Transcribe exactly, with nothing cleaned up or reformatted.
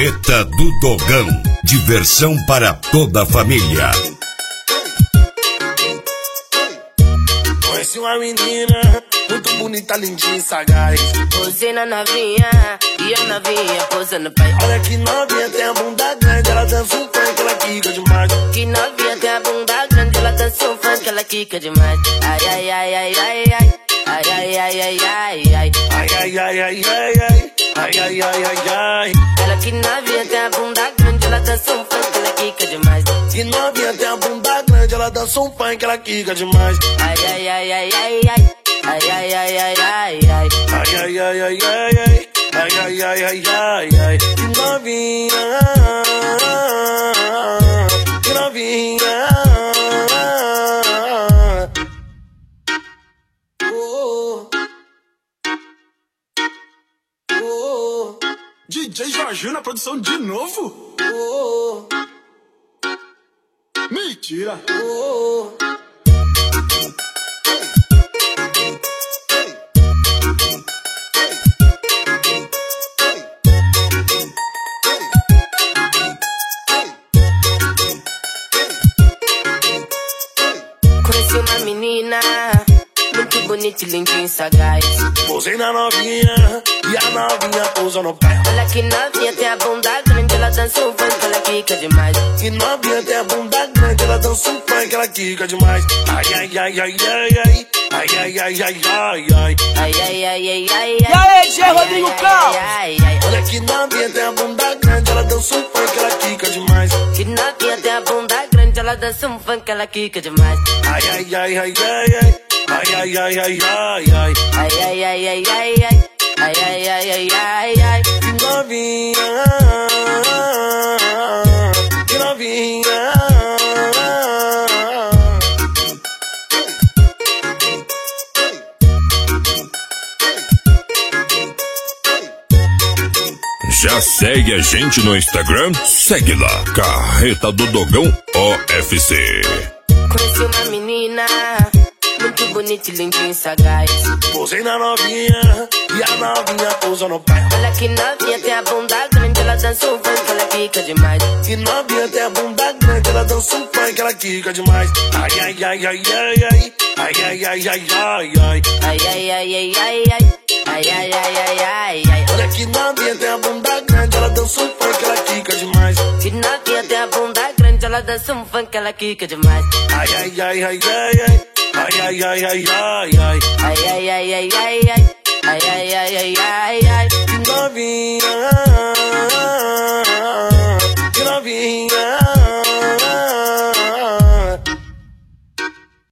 Carreta do Dogão. Diversão para toda a família. Conheci uma menina muito bonita, lindinha e sagaz. Posei na novinha e a novinha posando pai. Olha que novinha, tem a bunda grande, ela dança um funk, ela quica demais. Que novinha tem a bunda grande, ela dança um funk, ela quica demais. Ai, ai, ai, ai, ai, ai. Ai, ai, ai, ai, ai, ai. Ai, ai, ai, ai, ai, ai. Ai, ai, ai, ai, ai. Ela que novinha tem a bunda grande, ela dança um funk, ela quica demais. Que novinha tem a bunda grande, ela dança um funk, ela quica demais. Ai, ai, ai, ai, ai, ai. Ai, ai, ai, ai, ai, ai. Ai, ai, ai, ai, ai, ai. Ai, ai, ai, ai, ai, ai. Que novinha, que novinha. Oh, oh. D J Jorginho na produção de novo? Oh, mentira! oh. Conheci uma menina muito bonita, lindinha e sagaz. Posei na novinha e a novinha pousa no pé. Olha que novinha tem a bunda grande, ela dança um funk, ela quica demais. Que novinha tem a bunda grande, ela dança um funk, ela quica demais. Ai, ai, ai, ai, ai, ai. Ai, ai, ai, ai, ai, ai. Ai, ai, ai, ai, ai. E aí, G. Rodrigo Cal? Ai, ai, Olha que novinha tem a bunda grande, ela dança um funk, ela quica demais. que novinha tem a bunda grande, ela dança um funk, ela quica demais. Ai, ai, ai, ai, ai, ai. Ai, ai, ai, ai, ai, ai. Ai, ai, ai, ai, ai, ai. Ai, ai, ai, ai, ai, ai. Que novinha, que novinha. Já segue a gente no Instagram? Segue lá, Carreta do Dogão O F C. Conheci uma menina muito bonita, lindinha e sagaz. Posei na novinha e a novinha pousa no pé. Olha que novinha tem a bunda grande, ela dança um funk, ela quica demais. Que novinha tem a bunda grande, ela dança um funk, ela quica demais. Ai, ai, ai, ai, ai, ai. Ai, ai, ai, ai, ai, ai. Ai, ai, ai, ai, ai, ai. Ai, ai, ai, ai, ai, ai. Olha que novinha tem a bunda grande, ela dança um funk, ela quica demais. Que novinha tem a bunda grande, ela dança um funk, ela quica demais. Ai, ai, ai, ai, ai, ai. Ai, ai, ai, ai, ai, ai. Ai, ai, ai, ai, ai, ai. Ai, ai, ai, ai, ai, ai. Que novinha.